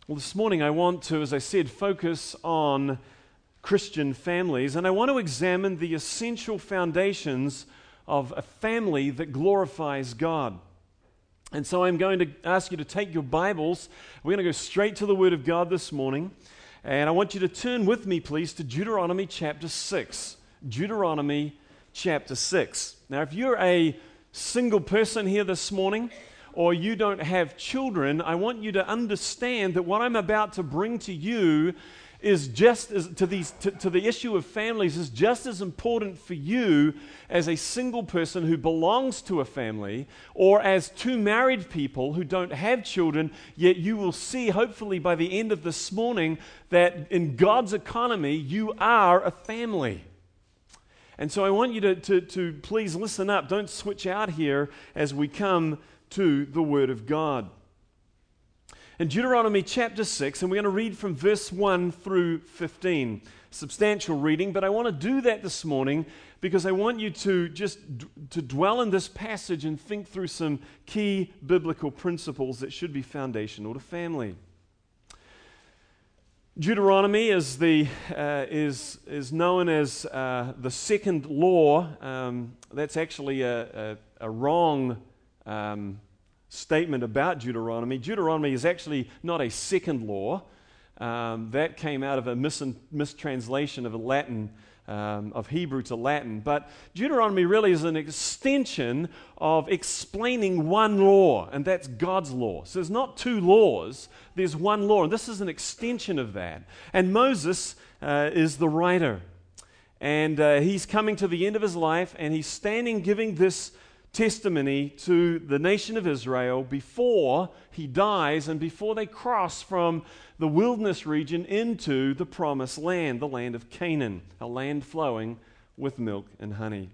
Well, this morning I want to, as I said, focus on Christian families, and I want to examine the essential foundations of a family that glorifies God. And so I'm going to ask you to take your Bibles. We're going to go straight to the Word of God this morning, and I want you to turn with me, please, to Deuteronomy chapter 6. Deuteronomy chapter 6. Now, if you're a single person here this morning, or you don't have children, I want you to understand that what I'm about to bring to you is just as to the issue of families is just as important for you as a single person who belongs to a family, or as two married people who don't have children. Yet you will see, hopefully by the end of this morning, that in God's economy you are a family. And so I want you to please listen up. Don't switch out here as we come to the Word of God. In Deuteronomy chapter 6, and we're going to read from verse 1 through 15. Substantial reading, but I want to do that this morning because I want you to dwell in this passage and think through some key biblical principles that should be foundational to family. Deuteronomy is known as the second law. That's actually a wrong statement about Deuteronomy. Deuteronomy is actually not a second law. That came out of a mistranslation of Latin, of Hebrew to Latin. But Deuteronomy really is an extension of explaining one law, and that's God's law. So there's not two laws, there's one law, and this is an extension of that. And Moses is the writer. And he's coming to the end of his life, and he's standing giving this testimony to the nation of Israel before he dies and before they cross from the wilderness region into the promised land, the land of Canaan, a land flowing with milk and honey.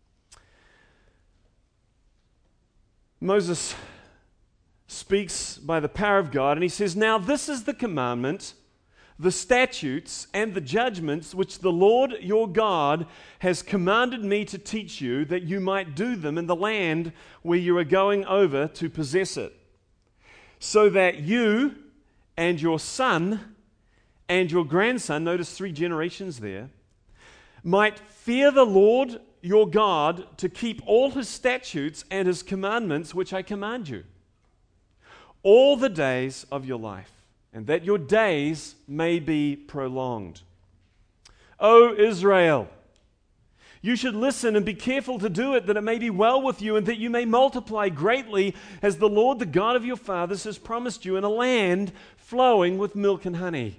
Moses speaks by the power of God, and he says, "Now this is the commandment, the statutes and the judgments which the Lord your God has commanded me to teach you, that you might do them in the land where you are going over to possess it, so that you and your son and your grandson," notice 3 generations there, "might fear the Lord your God to keep all his statutes and his commandments which I command you, all the days of your life, and that your days may be prolonged. O Israel, you should listen and be careful to do it, that it may be well with you and that you may multiply greatly, as the Lord, the God of your fathers, has promised you, in a land flowing with milk and honey.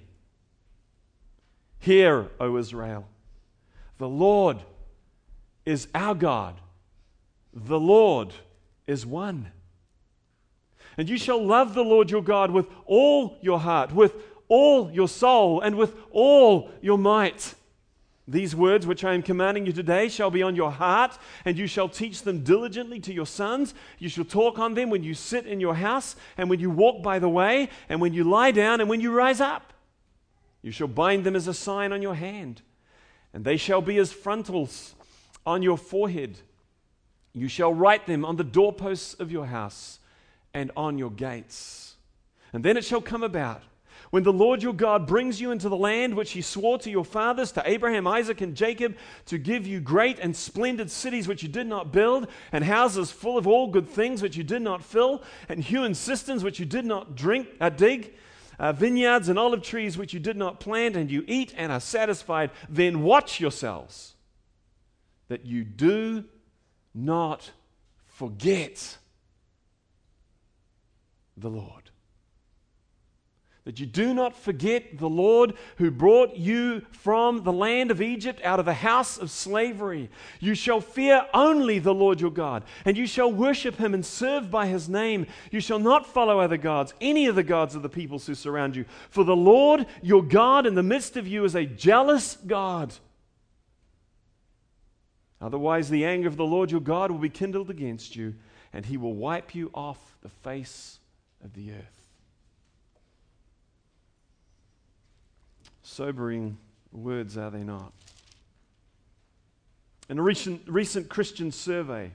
Hear, O Israel, the Lord is our God. The Lord is one. And you shall love the Lord your God with all your heart, with all your soul, and with all your might. These words which I am commanding you today shall be on your heart, and you shall teach them diligently to your sons. You shall talk on them when you sit in your house, and when you walk by the way, and when you lie down, and when you rise up. You shall bind them as a sign on your hand, and they shall be as frontals on your forehead. You shall write them on the doorposts of your house and on your gates. And then it shall come about, when the Lord your God brings you into the land which he swore to your fathers, to Abraham, Isaac, and Jacob, to give you great and splendid cities which you did not build, and houses full of all good things which you did not fill, and hewn cisterns which you did not dig, vineyards and olive trees which you did not plant, and you eat and are satisfied, then watch yourselves, that you do not forget the Lord. That you do not forget the Lord who brought you from the land of Egypt, out of the house of slavery. You shall fear only the Lord your God, and you shall worship him and serve by his name. You shall not follow other gods, any of the gods of the peoples who surround you. For the Lord your God in the midst of you is a jealous God. Otherwise the anger of the Lord your God will be kindled against you, and he will wipe you off the face of the earth." Sobering words, are they not? In a recent Christian survey,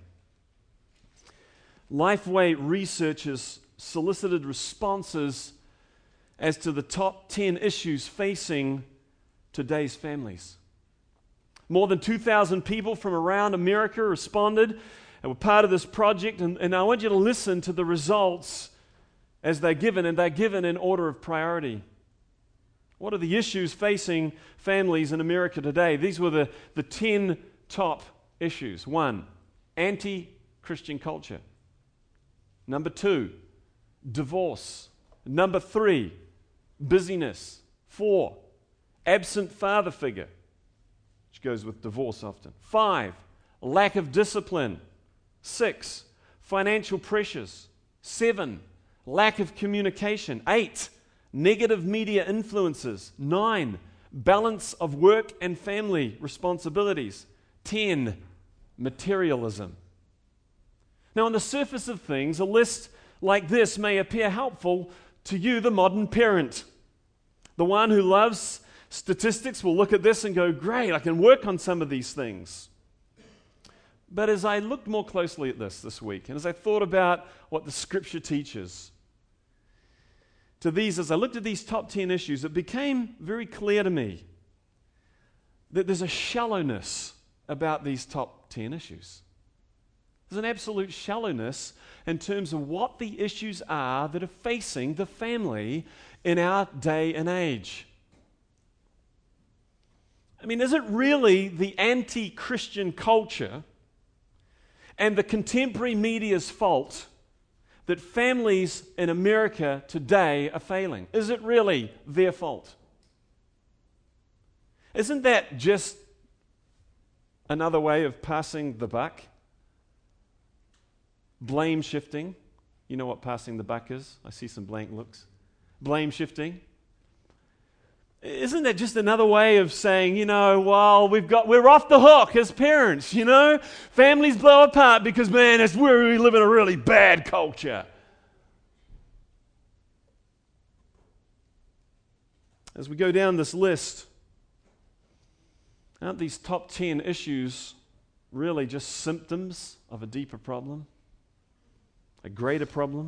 Lifeway researchers solicited responses as to the top 10 issues facing today's families. More than 2,000 people from around America responded and were part of this project, and I want you to listen to the results as they're given, and they're given in order of priority. What are the issues facing families in America today? These were the 10 top issues. 1, anti-Christian culture. Number 2, divorce. Number 3, busyness. 4, absent father figure, which goes with divorce often. 5, lack of discipline. 6, financial pressures. 7, lack of communication. 8, negative media influences. 9, balance of work and family responsibilities. 10, materialism. Now, on the surface of things, a list like this may appear helpful to you, the modern parent. The one who loves statistics will look at this and go, great, I can work on some of these things. But as I looked more closely at this week, and as I thought about what the Scripture teaches, as I looked at these top 10 issues, it became very clear to me that there's a shallowness about these top 10 issues. There's an absolute shallowness in terms of what the issues are that are facing the family in our day and age. I mean, is it really the anti-Christian culture and the contemporary media's fault that families in America today are failing? Is it really their fault? Isn't that just another way of passing the buck? Blame shifting. You know what passing the buck is? I see some blank looks. Blame shifting. Isn't that just another way of saying, well, we're off the hook as parents, Families blow apart because, man, we live in a really bad culture. As we go down this list, aren't these top 10 issues really just symptoms of a deeper problem? A greater problem?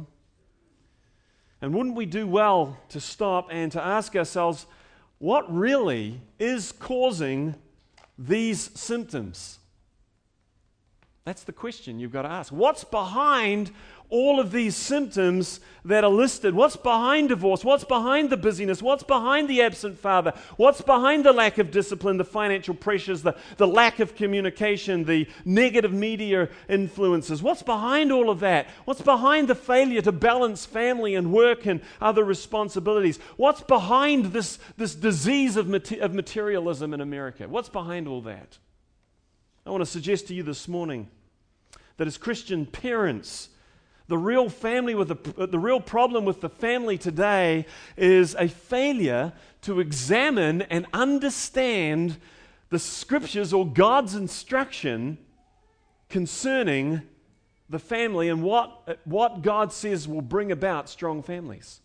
And wouldn't we do well to stop and to ask ourselves, what really is causing these symptoms? That's the question you've got to ask. What's behind all of these symptoms that are listed? What's behind divorce? What's behind the busyness? What's behind the absent father? What's behind the lack of discipline, the financial pressures, the lack of communication, the negative media influences? What's behind all of that? What's behind the failure to balance family and work and other responsibilities? What's behind this disease of materialism in America? What's behind all that? I want to suggest to you this morning that as Christian parents, the real problem with the family today is a failure to examine and understand the Scriptures or God's instruction concerning the family and what God says will bring about strong families.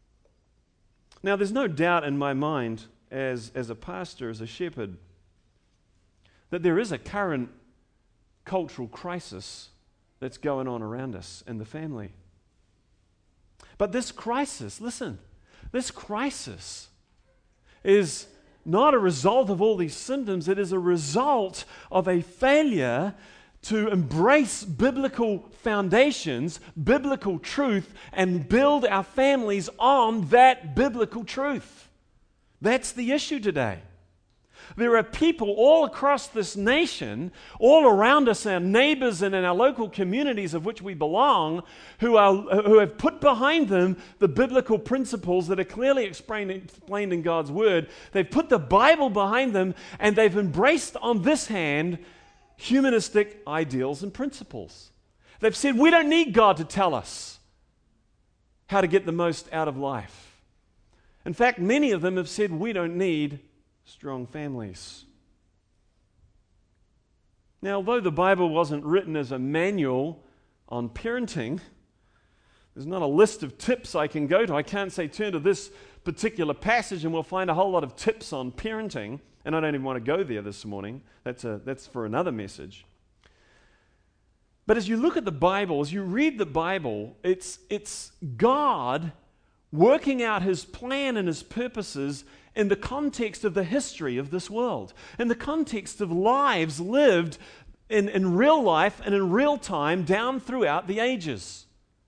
Now, there's no doubt in my mind as a pastor, as a shepherd, that there is a current cultural crisis that's going on around us in the family. But this crisis, listen, this crisis is not a result of all these symptoms. It is a result of a failure to embrace biblical foundations, biblical truth, and build our families on that biblical truth. That's the issue today. There are people all across this nation, all around us, our neighbors and in our local communities of which we belong, who have put behind them the biblical principles that are clearly explained in God's Word. They've put the Bible behind them, and they've embraced on this hand humanistic ideals and principles. They've said, we don't need God to tell us how to get the most out of life. In fact, many of them have said, we don't need strong families. Now, although the Bible wasn't written as a manual on parenting, there's not a list of tips I can go to. I can't say turn to this particular passage and we'll find a whole lot of tips on parenting, and I don't even want to go there this morning. That's for another message. But as you look at the Bible, as you read the Bible, it's God working out his plan and his purposes in the context of the history of this world, in the context of lives lived in real life and in real time down throughout the ages.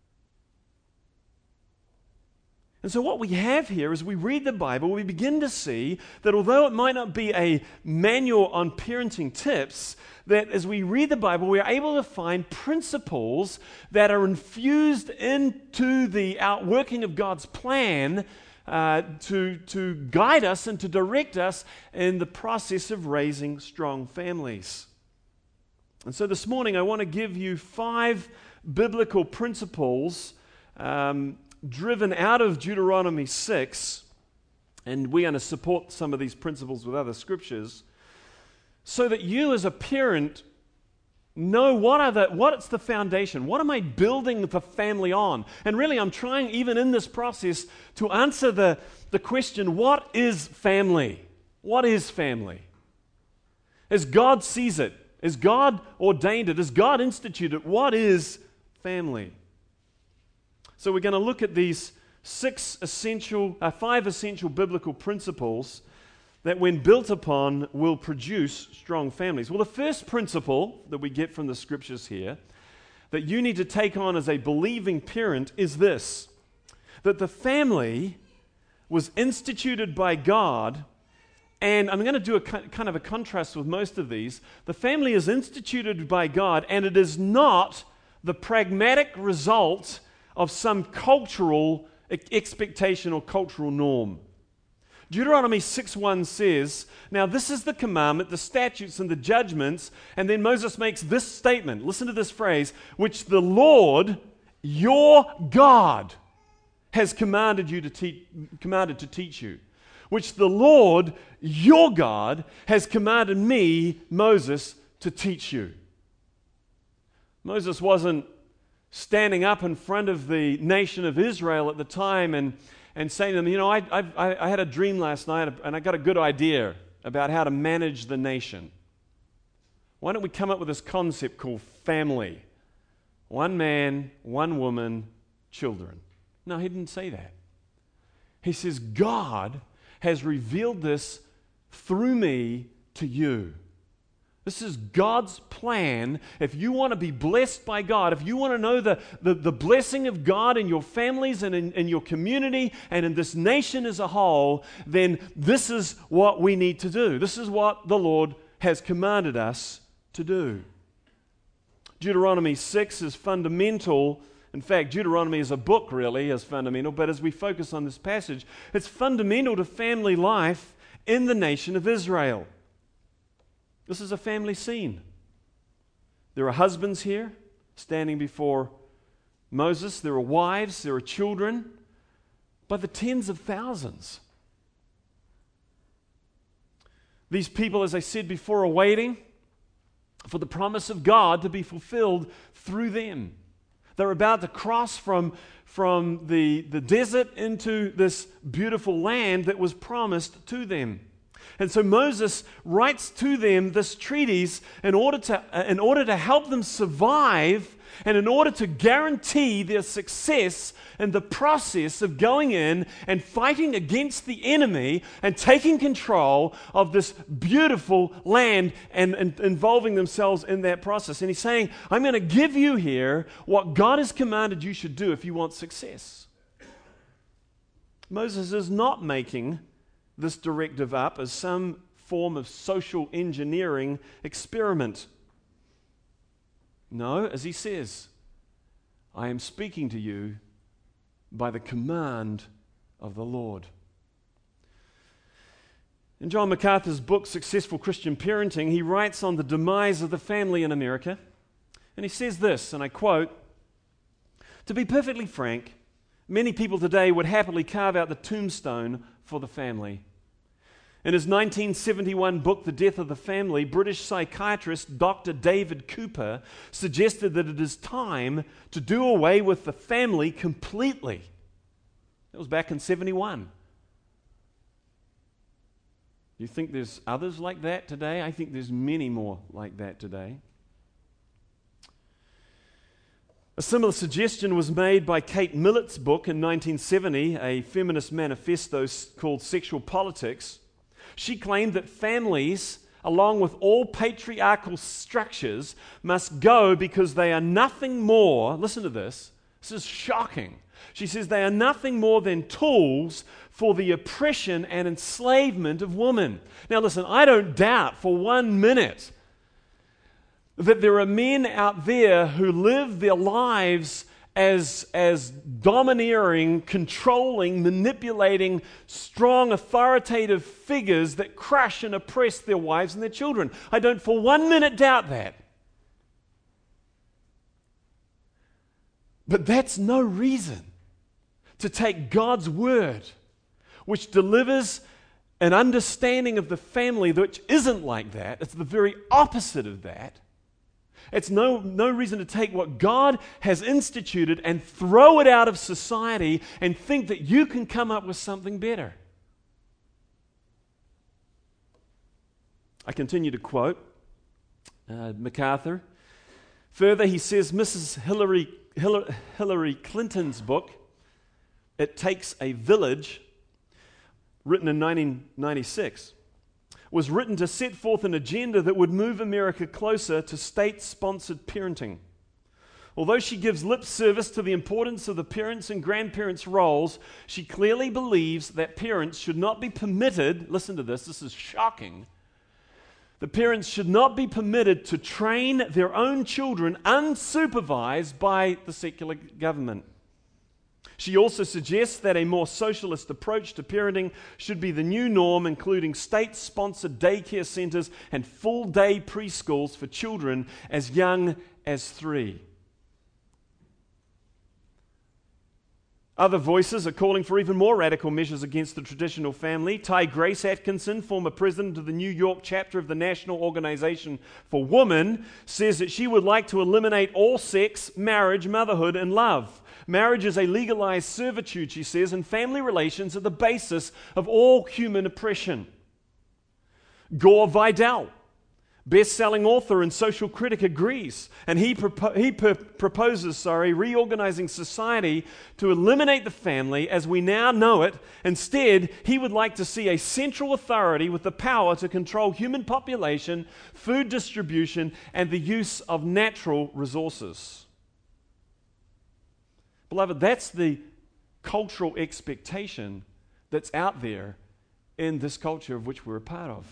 And so what we have here as we read the Bible, we begin to see that although it might not be a manual on parenting tips, that as we read the Bible, we are able to find principles that are infused into the outworking of God's plan to guide us and to direct us in the process of raising strong families. And so this morning I want to give you 5 biblical principles driven out of Deuteronomy 6, and we're going to support some of these principles with other scriptures, so that you as a parent know what's the foundation, what am I building the family on? And really I'm trying, even in this process, to answer the question, what is family? What is family? As God sees it, as God ordained it, as God instituted it, what is family? So we're going to look at these 5 essential biblical principles that when built upon will produce strong families. Well, the first principle that we get from the scriptures here that you need to take on as a believing parent is this, that the family was instituted by God, and I'm going to do a kind of a contrast with most of these. The family is instituted by God, and it is not the pragmatic result of some cultural expectation or cultural norm. Deuteronomy 6:1 says, now this is the commandment, the statutes and the judgments, and then Moses makes this statement. Listen to this phrase, which the Lord, your God, has commanded to teach you. Which the Lord, your God, has commanded me, Moses, to teach you. Moses wasn't standing up in front of the nation of Israel at the time and saying to them, you know, I had a dream last night and I got a good idea about how to manage the nation. Why don't we come up with this concept called family? One man, one woman, children. No, he didn't say that. He says, God has revealed this through me to you. This is God's plan. If you want to be blessed by God, if you want to know the blessing of God in your families and in your community and in this nation as a whole, then this is what we need to do. This is what the Lord has commanded us to do. Deuteronomy 6 is fundamental. In fact, Deuteronomy as a book really is fundamental, but as we focus on this passage, it's fundamental to family life in the nation of Israel. This is a family scene. There are husbands here standing before Moses. There are wives. There are children. By the tens of thousands. These people, as I said before, are waiting for the promise of God to be fulfilled through them. They're about to cross from the desert into this beautiful land that was promised to them. And so Moses writes to them this treatise in order to help them survive and in order to guarantee their success in the process of going in and fighting against the enemy and taking control of this beautiful land and involving themselves in that process. And he's saying, I'm going to give you here what God has commanded you should do if you want success. Moses is not making this directive up as some form of social engineering experiment. No, as he says, I am speaking to you by the command of the Lord. In John MacArthur's book, Successful Christian Parenting, he writes on the demise of the family in America, and he says this, and I quote, "To be perfectly frank, many people today would happily carve out the tombstone for the family. In his 1971 book, The Death of the Family, British psychiatrist Dr. David Cooper suggested that it is time to do away with the family completely." That was back in 71. You think there's others like that today? I think there's many more like that today. A similar suggestion was made by Kate Millett's book in 1970, a feminist manifesto called Sexual Politics. She claimed that families, along with all patriarchal structures, must go because they are nothing more, listen to this is shocking. She says they are nothing more than tools for the oppression and enslavement of women. Now listen, I don't doubt for 1 minute that there are men out there who live their lives as domineering, controlling, manipulating, strong, authoritative figures that crush and oppress their wives and their children. I don't for 1 minute doubt that. But that's no reason to take God's word, which delivers an understanding of the family which isn't like that. It's the very opposite of that. It's no reason to take what God has instituted and throw it out of society and think that you can come up with something better. I continue to quote MacArthur. Further, he says Mrs. Hillary Clinton's book, It Takes a Village, written in 1996, was written to set forth an agenda that would move America closer to state-sponsored parenting. Although she gives lip service to the importance of the parents' and grandparents' roles, she clearly believes that parents should not be permitted, listen to this is shocking, the parents should not be permitted to train their own children unsupervised by the secular government. She also suggests that a more socialist approach to parenting should be the new norm, including state-sponsored daycare centers and full-day preschools for children as young as 3. Other voices are calling for even more radical measures against the traditional family. Ty Grace Atkinson, former president of the New York chapter of the National Organization for Women, says that she would like to eliminate all sex, marriage, motherhood, and love. Marriage is a legalized servitude, she says, and family relations are the basis of all human oppression. Gore Vidal, best-selling author and social critic, agrees, and he proposes reorganizing society to eliminate the family as we now know it. Instead, he would like to see a central authority with the power to control human population, food distribution, and the use of natural resources. Beloved, that's the cultural expectation that's out there in this culture of which we're a part of.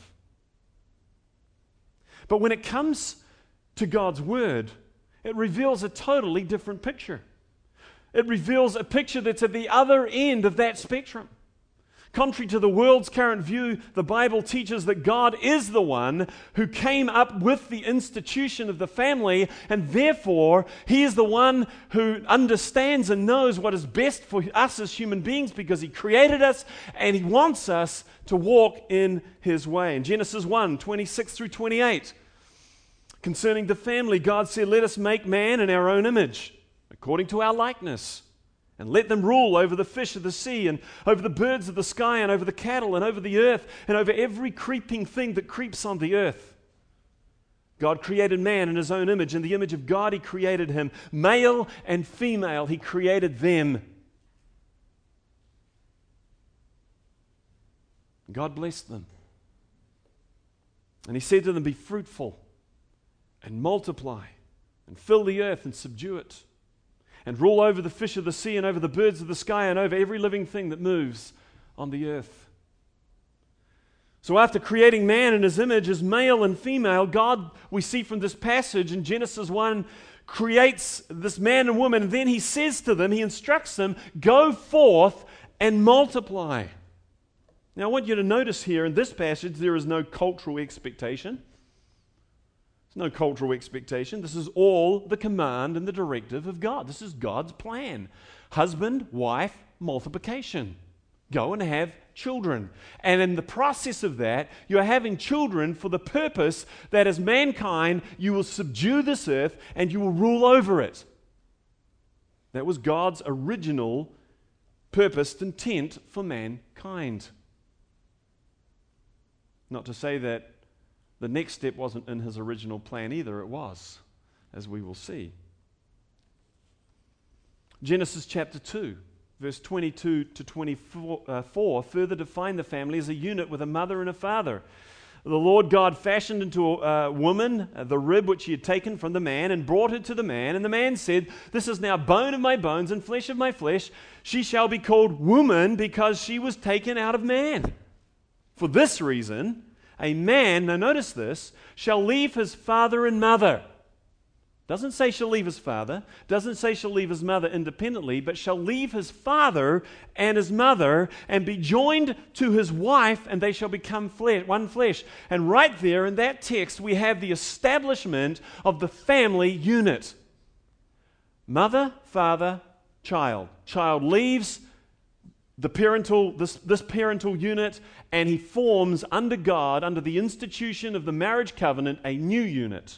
But when it comes to God's Word, it reveals a totally different picture. It reveals a picture that's at the other end of that spectrum. Contrary to the world's current view, the Bible teaches that God is the one who came up with the institution of the family, and therefore He is the one who understands and knows what is best for us as human beings because He created us and He wants us to walk in His way. In Genesis 1:26 through 28, concerning the family, God said, "Let us make man in our own image, according to our likeness. And let them rule over the fish of the sea, and over the birds of the sky, and over the cattle, and over the earth, and over every creeping thing that creeps on the earth." God created man in His own image. In the image of God He created him. Male and female He created them. God blessed them. And He said to them, "Be fruitful, and multiply, and fill the earth, and subdue it. And rule over the fish of the sea, and over the birds of the sky, and over every living thing that moves on the earth." So after creating man in His image as male and female, God, we see from this passage in Genesis 1, creates this man and woman, and then He says to them, He instructs them, "Go forth and multiply." Now I want you to notice here in this passage, there is no cultural expectation. There's no cultural expectation. This is all the command and the directive of God. This is God's plan. Husband, wife, multiplication. Go and have children. And in the process of that, you're having children for the purpose that as mankind, you will subdue this earth and you will rule over it. That was God's original purposed intent for mankind. Not to say that the next step wasn't in His original plan either. It was, as we will see. Genesis chapter 2, verse 22 to 24, further define the family as a unit with a mother and a father. The Lord God fashioned into a woman the rib which he had taken from the man and brought her to the man. And the man said, "This is now bone of my bones and flesh of my flesh. She shall be called woman because she was taken out of man. For this reason, a man," now notice this, "shall leave his father and mother." Doesn't say shall leave his father, doesn't say shall leave his mother independently, but shall leave his father and his mother and be joined to his wife, and they shall become one flesh. And right there in that text, we have the establishment of the family unit. Mother, father, child. Child leaves the this parental unit, and he forms under God, under the institution of the marriage covenant, a new unit.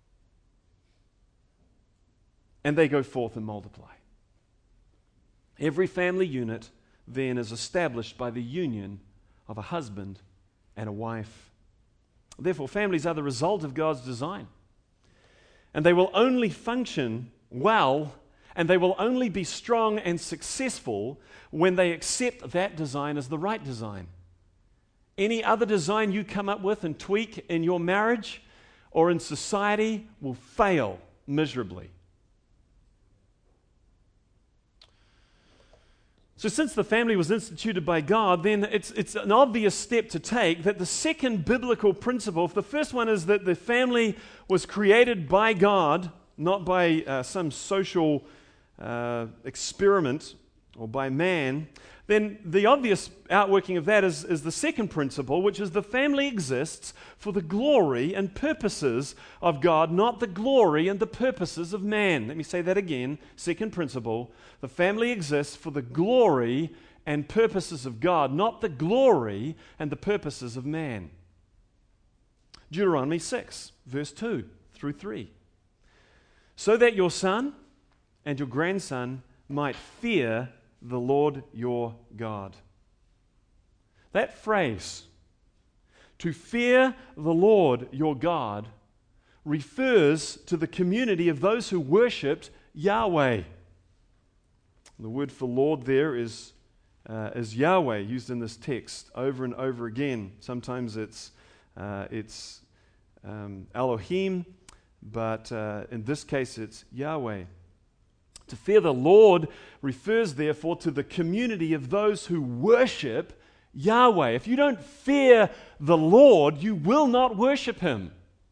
And they go forth and multiply. Every family unit then is established by the union of a husband and a wife. Therefore, families are the result of God's design. And they will only function well, and they will only be strong and successful when they accept that design as the right design. Any other design you come up with and tweak in your marriage or in society will fail miserably. So since the family was instituted by God, then it's an obvious step to take that the second biblical principle, if the first one is that the family was created by God, not by some social experiment or by man, then the obvious outworking of that is the second principle, which is the family exists for the glory and purposes of God, not the glory and the purposes of man. Let me say that again. Second principle, the family exists for the glory and purposes of God, not the glory and the purposes of man. Deuteronomy 6, verse 2 through 3. So that your son and your grandson might fear the Lord your God. That phrase, to fear the Lord your God, refers to the community of those who worshipped Yahweh. The word for Lord there is Yahweh, used in this text over and over again. Sometimes it's Elohim, but in this case it's Yahweh. To fear the Lord refers, therefore, to the community of those who worship Yahweh. If you don't fear the Lord, you will not worship Him.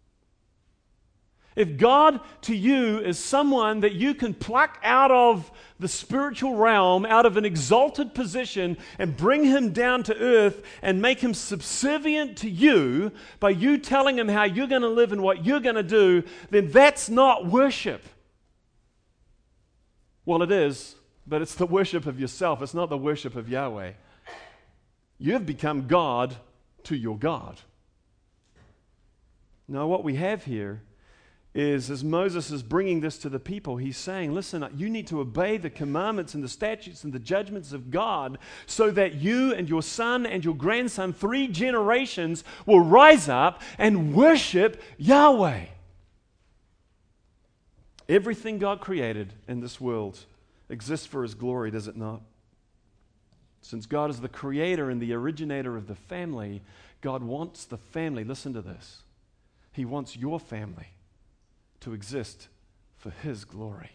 If God to you is someone that you can pluck out of the spiritual realm, out of an exalted position, and bring Him down to earth and make Him subservient to you by you telling Him how you're going to live and what you're going to do, then that's not worship. Well, it is, but it's the worship of yourself. It's not the worship of Yahweh. You've become God to your God. Now, what we have here is, as Moses is bringing this to the people, he's saying, listen, you need to obey the commandments and the statutes and the judgments of God so that you and your son and your grandson, 3 generations, will rise up and worship Yahweh. Everything God created in this world exists for His glory, does it not? Since God is the creator and the originator of the family, God wants the family, listen to this, He wants your family to exist for His glory.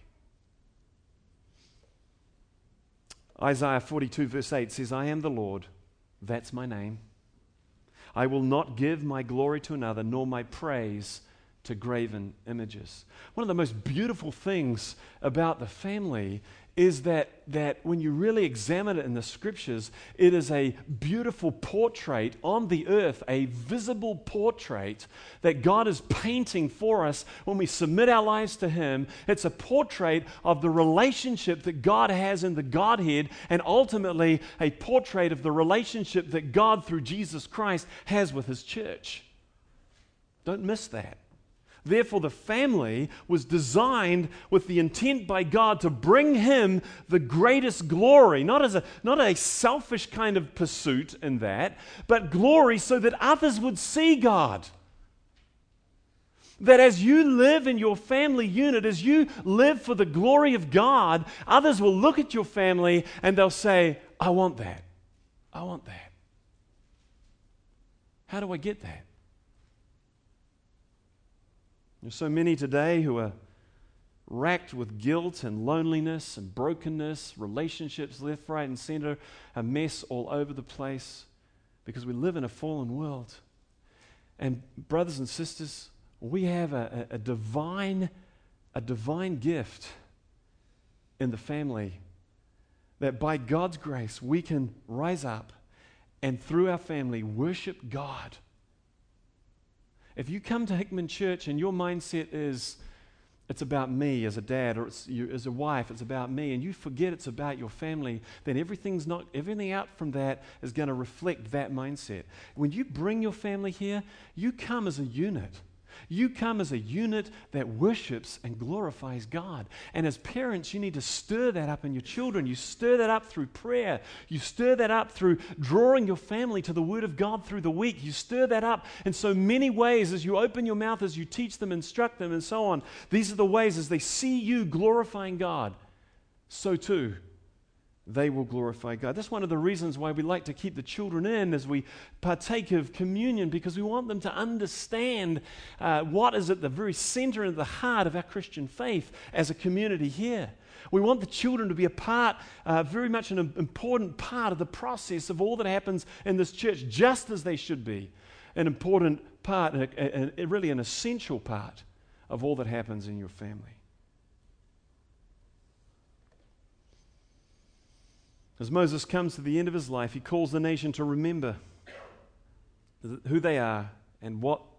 Isaiah 42 verse 8 says, I am the Lord, that's my name. I will not give my glory to another, nor my praise to graven images. One of the most beautiful things about the family is that when you really examine it in the Scriptures, it is a beautiful portrait on the earth, a visible portrait that God is painting for us when we submit our lives to Him. It's a portrait of the relationship that God has in the Godhead, and ultimately a portrait of the relationship that God through Jesus Christ has with His church. Don't miss that. Therefore, the family was designed with the intent by God to bring Him the greatest glory, not a selfish kind of pursuit in that, but glory so that others would see God. That as you live in your family unit, as you live for the glory of God, others will look at your family and they'll say, I want that. I want that. How do I get that? There's so many today who are racked with guilt and loneliness and brokenness, relationships left, right, and center, a mess all over the place because we live in a fallen world. And brothers and sisters, we have a divine gift in the family that by God's grace we can rise up and through our family worship God. If you come to Hickman Church and your mindset is, it's about me as a dad, or it's you as a wife, it's about me, and you forget it's about your family, then everything out from that is going to reflect that mindset. When you bring your family here, you come as a unit. You come as a unit that worships and glorifies God. And as parents, you need to stir that up in your children. You stir that up through prayer. You stir that up through drawing your family to the Word of God through the week. You stir that up in so many ways as you open your mouth, as you teach them, instruct them, and so on. These are the ways as they see you glorifying God, so too they will glorify God. That's one of the reasons why we like to keep the children in as we partake of communion, because we want them to understand what is at the very center and the heart of our Christian faith as a community here. We want the children to be a part, very much an important part of the process of all that happens in this church, just as they should be an important part, really an essential part of all that happens in your family. As Moses comes to the end of his life, he calls the nation to remember who they are and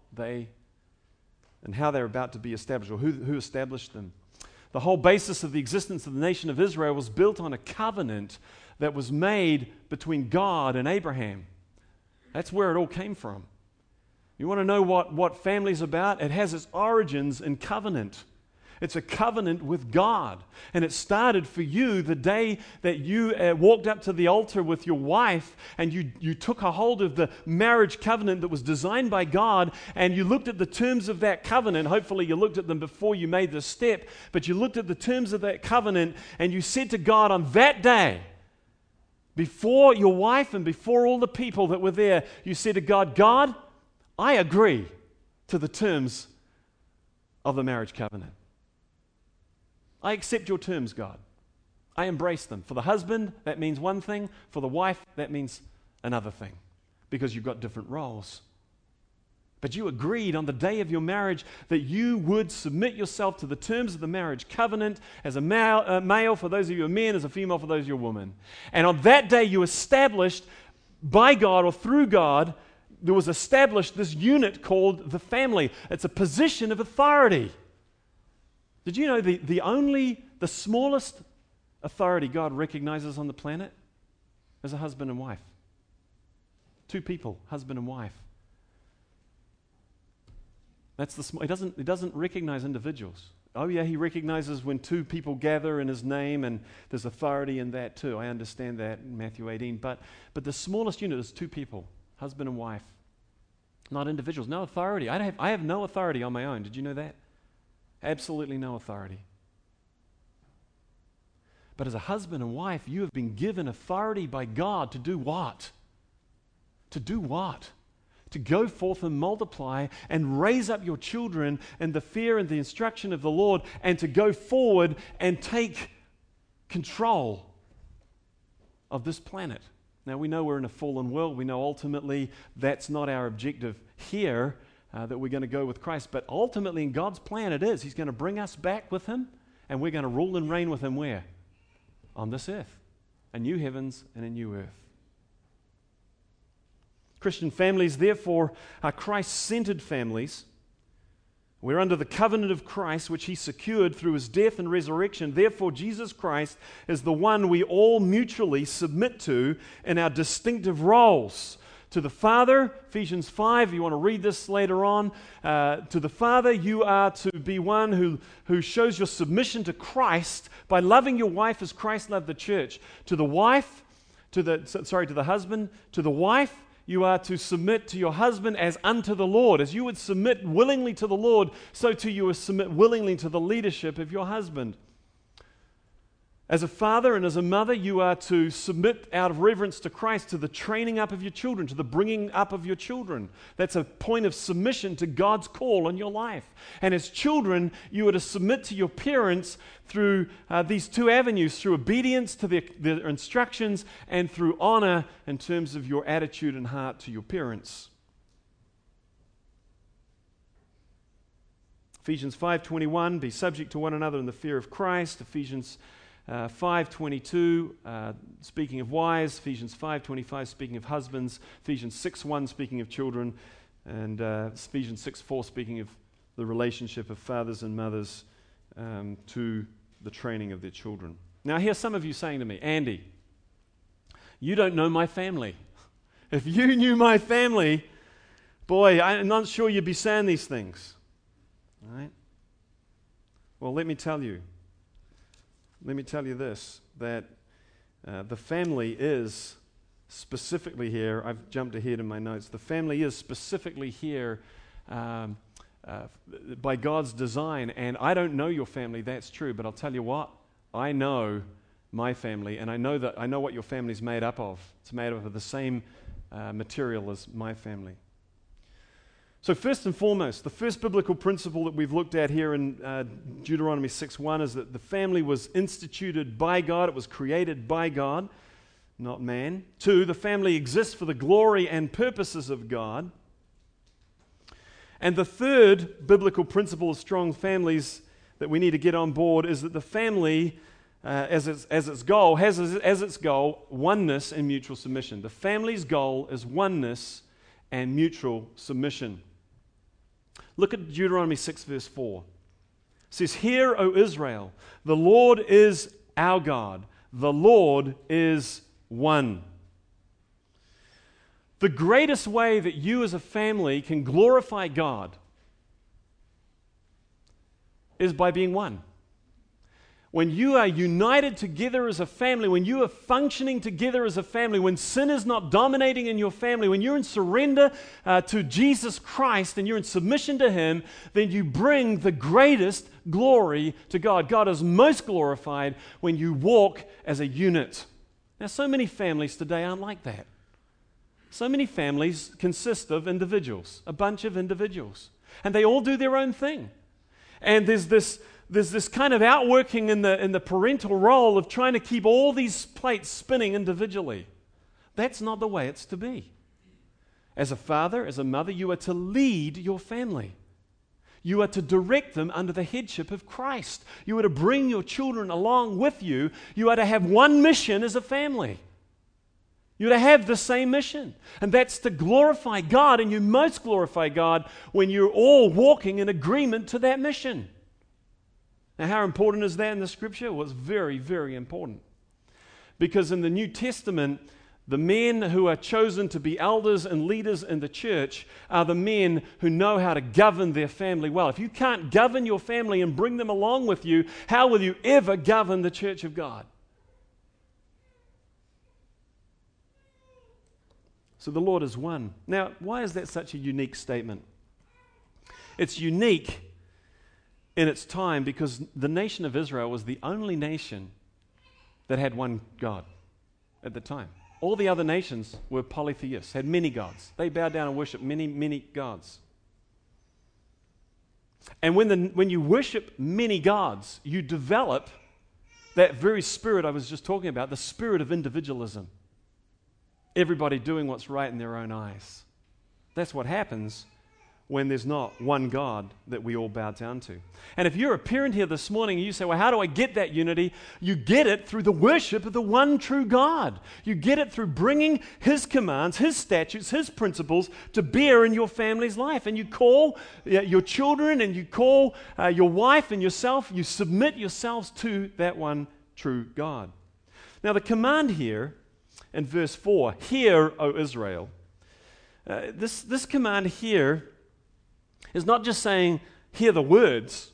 how they're about to be established, or who established them. The whole basis of the existence of the nation of Israel was built on a covenant that was made between God and Abraham. That's where it all came from. You want to know what family's about? It has its origins in covenant. It's a covenant with God. And it started for you the day that you walked up to the altar with your wife and you took a hold of the marriage covenant that was designed by God, and you looked at the terms of that covenant. Hopefully you looked at them before you made this step, but you looked at the terms of that covenant and you said to God on that day, before your wife and before all the people that were there, you said to God, God, I agree to the terms of the marriage covenant. I accept your terms, God. I embrace them. For the husband, that means one thing. For the wife, that means another thing, because you've got different roles. But you agreed on the day of your marriage that you would submit yourself to the terms of the marriage covenant as a male for those of you who are men, as a female for those of you who are women. And on that day, you established by God or through God, there was established this unit called the family. It's a position of authority. Did you know the smallest authority God recognizes on the planet is a husband and wife? Two people, husband and wife. That's the small. He doesn't recognize individuals. Oh yeah, he recognizes when two people gather in his name, and there's authority in that too. I understand that in Matthew 18. But the smallest unit is two people, husband and wife, not individuals. No authority. I have no authority on my own. Did you know that? Absolutely no authority. But as a husband and wife, you have been given authority by God to do what? To do what? To go forth and multiply and raise up your children in the fear and the instruction of the Lord, and to go forward and take control of this planet. Now, we know we're in a fallen world. We know ultimately that's not our objective here, that we're going to go with Christ. But ultimately in God's plan it is. He's going to bring us back with Him, and we're going to rule and reign with Him where? On this earth. A new heavens and a new earth. Christian families, therefore, are Christ-centered families. We're under the covenant of Christ, which He secured through His death and resurrection. Therefore, Jesus Christ is the one we all mutually submit to in our distinctive roles. To the Father, Ephesians 5, if you want to read this later on, to the Father, you are to be one who shows your submission to Christ by loving your wife as Christ loved the church. To the husband, to the wife, you are to submit to your husband as unto the Lord. As you would submit willingly to the Lord, so too you will submit willingly to the leadership of your husband. As a father and as a mother, you are to submit out of reverence to Christ to the training up of your children, to the bringing up of your children. That's a point of submission to God's call on your life. And as children, you are to submit to your parents through these two avenues, through obedience to their instructions and through honor in terms of your attitude and heart to your parents. Ephesians 5:21, be subject to one another in the fear of Christ. Ephesians 5:22, speaking of wives. Ephesians 5:25, speaking of husbands. Ephesians 6:1, speaking of children. And Ephesians 6:4, speaking of the relationship of fathers and mothers to the training of their children. Now, here's some of you saying to me, Andy, you don't know my family. If you knew my family, boy, I'm not sure you'd be saying these things. All right? Well, let me tell you this, that the family is specifically here, I've jumped ahead in my notes, the family is specifically here by God's design, and I don't know your family, that's true, but I'll tell you what, I know my family, and I know what your family's made up of. It's made up of the same material as my family. So first and foremost, the first biblical principle that we've looked at here in Deuteronomy 6:1 is that the family was instituted by God. It was created by God, not man. 2, the family exists for the glory and purposes of God. And the third biblical principle of strong families that we need to get on board is that the family, as its goal, has as its goal oneness and mutual submission. The family's goal is oneness and mutual submission. Look at Deuteronomy 6, verse 4. It says, "Hear, O Israel, the Lord is our God. The Lord is one." The greatest way that you as a family can glorify God is by being one. When you are united together as a family, when you are functioning together as a family, when sin is not dominating in your family, when you're in surrender to Jesus Christ and you're in submission to Him, then you bring the greatest glory to God. God is most glorified when you walk as a unit. Now, so many families today aren't like that. So many families consist of individuals, a bunch of individuals, and they all do their own thing. And there's this kind of outworking in the parental role of trying to keep all these plates spinning individually. That's not the way it's to be. As a father, as a mother, you are to lead your family. You are to direct them under the headship of Christ. You are to bring your children along with you. You are to have one mission as a family. You're to have the same mission, and that's to glorify God, and you most glorify God when you're all walking in agreement to that mission. Now, how important is that in the Scripture? Well, it's very, very important. Because in the New Testament, the men who are chosen to be elders and leaders in the church are the men who know how to govern their family well. If you can't govern your family and bring them along with you, how will you ever govern the church of God? So the Lord is one. Now, why is that such a unique statement? It's unique in its time because the nation of Israel was the only nation that had one God at the time. All the other nations were polytheists, had many gods. They bowed down and worshiped many, many gods. And when you worship many gods, you develop that very spirit I was just talking about, the spirit of individualism. Everybody doing what's right in their own eyes. That's what happens when there's not one God that we all bow down to. And if you're a parent here this morning and you say, well, how do I get that unity? You get it through the worship of the one true God. You get it through bringing His commands, His statutes, His principles to bear in your family's life. And you call your children and you call your wife and yourself, you submit yourselves to that one true God. Now the command here in verse 4, hear, O Israel, this command here is not just saying, hear the words.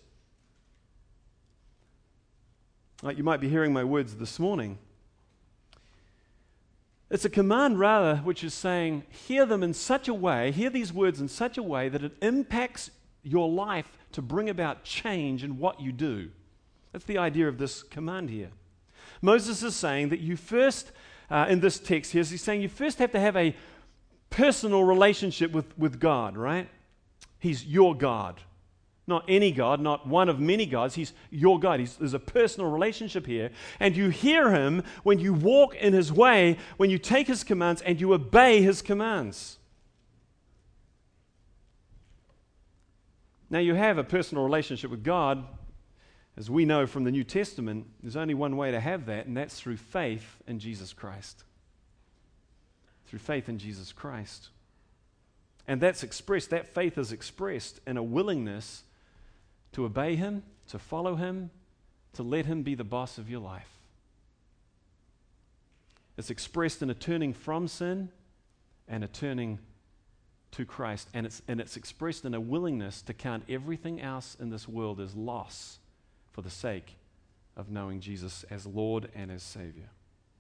Like you might be hearing my words this morning. It's a command, rather, which is saying, hear them in such a way, hear these words in such a way that it impacts your life to bring about change in what you do. That's the idea of this command here. Moses is saying that you first, in this text here, he's saying you first have to have a personal relationship with God, right? He's your God. Not any God, not one of many gods. He's your God. There's a personal relationship here. And you hear him when you walk in his way, when you take his commands and you obey his commands. Now you have a personal relationship with God. As we know from the New Testament, there's only one way to have that, and that's through faith in Jesus Christ. Through faith in Jesus Christ. And that's expressed, that faith is expressed in a willingness to obey him, to follow him, to let him be the boss of your life. It's expressed in a turning from sin and a turning to Christ. And it's expressed in a willingness to count everything else in this world as loss for the sake of knowing Jesus as Lord and as Savior.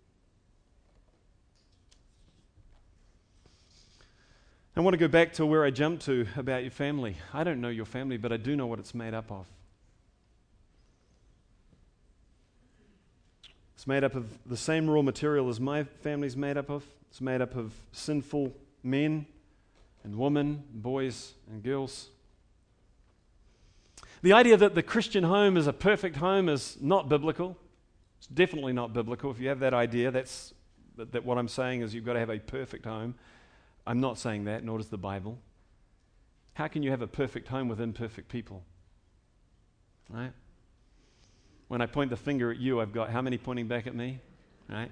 I want to go back to where I jumped to about your family. I don't know your family, but I do know what it's made up of. It's made up of the same raw material as my family's made up of. It's made up of sinful men and women, boys and girls. The idea that the Christian home is a perfect home is not biblical. It's definitely not biblical. If you have that idea, that what I'm saying is you've got to have a perfect home. I'm not saying that, nor does the Bible. How can you have a perfect home with imperfect people? Right? When I point the finger at you, I've got how many pointing back at me? Right?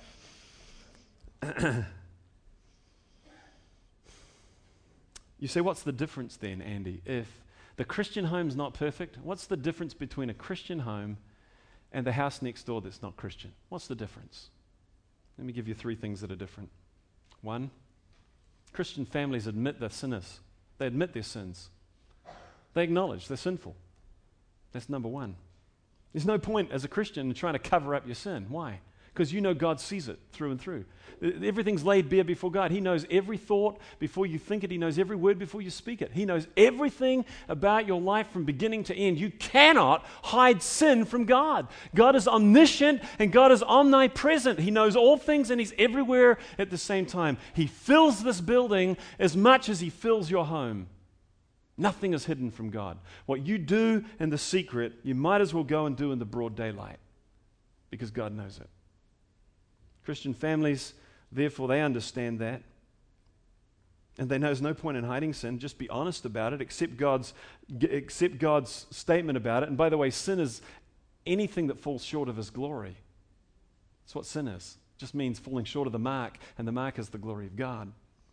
You say, what's the difference then, Andy? If the Christian home's not perfect, what's the difference between a Christian home and the house next door that's not Christian? What's the difference? Let me give you 3 things that are different. 1, Christian families admit they're sinners. They admit their sins. They acknowledge they're sinful. That's number 1. There's no point as a Christian in trying to cover up your sin. Why? Because you know God sees it through and through. Everything's laid bare before God. He knows every thought before you think it. He knows every word before you speak it. He knows everything about your life from beginning to end. You cannot hide sin from God. God is omniscient and God is omnipresent. He knows all things and He's everywhere at the same time. He fills this building as much as He fills your home. Nothing is hidden from God. What you do in the secret, you might as well go and do in the broad daylight because God knows it. Christian families, therefore, they understand that. And they know there's no point in hiding sin. Just be honest about it. Accept God's statement about it. And by the way, sin is anything that falls short of His glory. That's what sin is. It just means falling short of the mark, and the mark is the glory of God.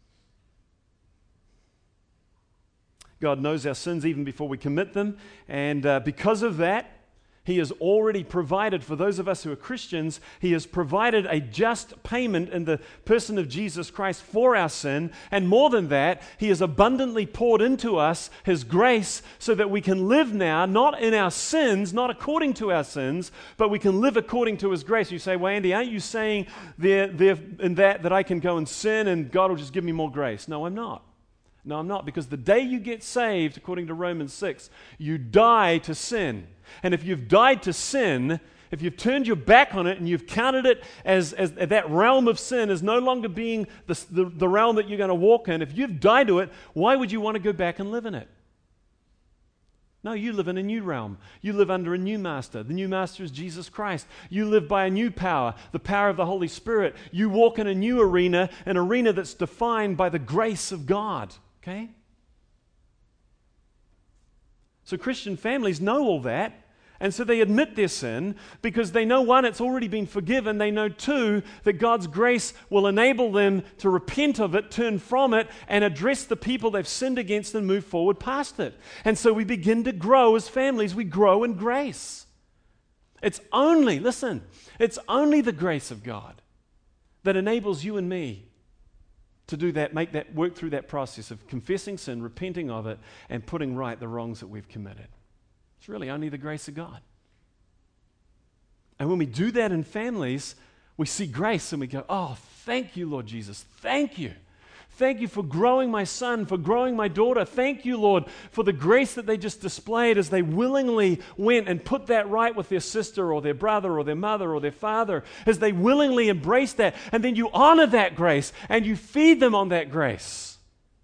God knows our sins even before we commit them. And because of that, He has already provided, for those of us who are Christians, He has provided a just payment in the person of Jesus Christ for our sin. And more than that, He has abundantly poured into us His grace so that we can live now, not in our sins, not according to our sins, but we can live according to His grace. You say, well, Andy, aren't you saying there in that I can go and sin and God will just give me more grace? No, I'm not. No, I'm not, because the day you get saved, according to Romans 6, you die to sin. And if you've died to sin, if you've turned your back on it and you've counted it as that realm of sin as no longer being the realm that you're going to walk in, if you've died to it, why would you want to go back and live in it? No, you live in a new realm. You live under a new master. The new master is Jesus Christ. You live by a new power, the power of the Holy Spirit. You walk in a new arena, an arena that's defined by the grace of God. Okay? So Christian families know all that, and so they admit their sin because they know, 1, it's already been forgiven. They know, 2, that God's grace will enable them to repent of it, turn from it, and address the people they've sinned against and move forward past it. And so we begin to grow as families. We grow in grace. It's only the grace of God that enables you and me to do that, work through that process of confessing sin, repenting of it, and putting right the wrongs that we've committed. It's really only the grace of God. And when we do that in families, we see grace and we go, oh, Thank you, Lord Jesus. Thank you. Thank you for growing my son, for growing my daughter. Thank you, Lord, for the grace that they just displayed as they willingly went and put that right with their sister or their brother or their mother or their father, as they willingly embraced that. And then you honor that grace and you feed them on that grace.